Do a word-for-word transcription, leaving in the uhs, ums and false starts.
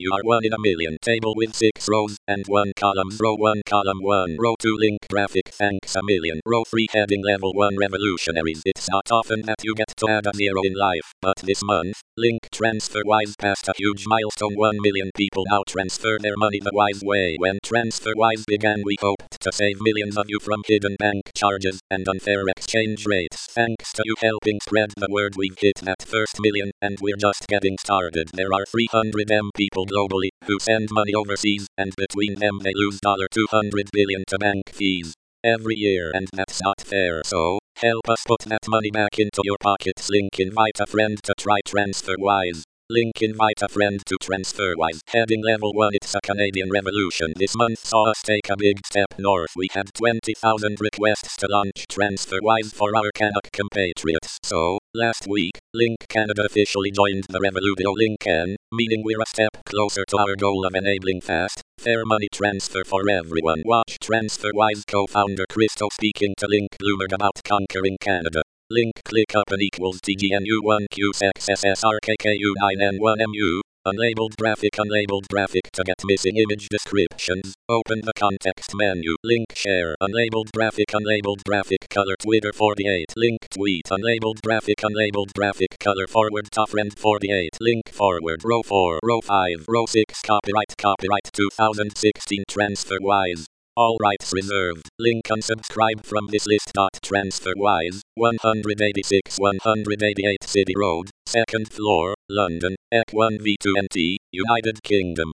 You are one in a million. Table with six rows and one column. Row one, column one. Row two, link graphic. Thanks a million. Row three, heading level one revolutionaries. It's not often that you get to add a zero in life, but this month, Link TransferWise passed a huge milestone. One million people now transfer their money the wise way. When TransferWise began, we hoped to save millions of you from hidden bank charges and unfair exchange rates. Thanks to you helping spread the word, we've hit that first million, and we're just getting started. There are three hundred million people globally who send money overseas, and between them they lose two hundred billion dollars to bank fees every year, and that's not fair. So, help us put that money back into your pockets. Link invite a friend to try TransferWise. Link invite a friend to TransferWise. Heading level one. It's a Canadian revolution. This month saw us take a big step north. We had twenty thousand requests to launch TransferWise for our Canuck compatriots. So, last week, Link Canada officially joined the Revolutio Link Can, meaning we're a step closer to our goal of enabling fast, fair money transfer for everyone. Watch TransferWise co-founder Christo speaking to Link Bloomberg about conquering Canada. Link ClickUp and equals T G N U one Q X S S R K K U nine N one M U. Unlabeled graphic. Unlabeled graphic. To get missing image descriptions, open the context menu. Link share. Unlabeled graphic. Unlabeled graphic. Color Twitter forty-eight. Link tweet. Unlabeled graphic. Unlabeled graphic. Color forward to friend forty-eight. Link forward. Row four. Row five. Row six. Copyright. Copyright two thousand sixteen. TransferWise. All rights reserved. Link unsubscribe from this list. TransferWise, one eighty-six one eighty-eight City Road, second floor, London, E C one V two N T, United Kingdom.